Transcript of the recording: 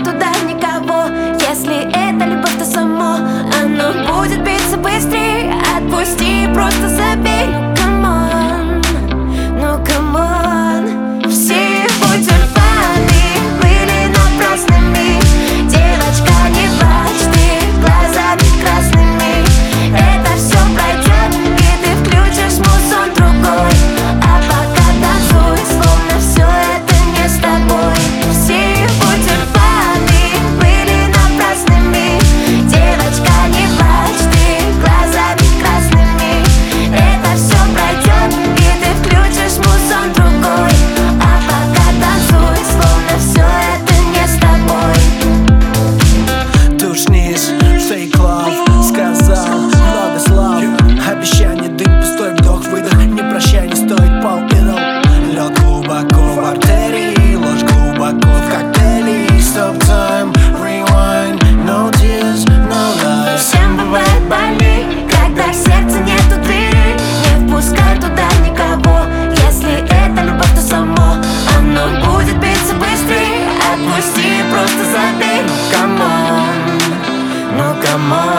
туда никого. Если это любовь, то само оно будет биться быстрее. Отпусти, просто забей. Ну камон, все его тюльпаны были напрасными. Девочка, не плачь, ты глазами красными. Это все пройдет, и ты включишь музон другой. А пока танцуй, словно все это не с тобой. Все его тюльпаны были напрасными. Девочка, не плачь, ты глазами красными. Это все пройдет, и ты включишь музон другой. А пока танцуй, словно все это не с тобой. Тушнись, fake love, сказал много слов. Обещание, дым, пустой вдох, выдох. Не прощай, не стоит пал идол. Лед глубоко в артерии, ложь глубоко в коктейле. Stop time, rewind, no tears, no lies. Всем бывает больней, когда в сердце нету двери. Не впускай туда никого. Если это любовь, то само оно будет биться быстрее. Отпусти, просто забей. Ну камон,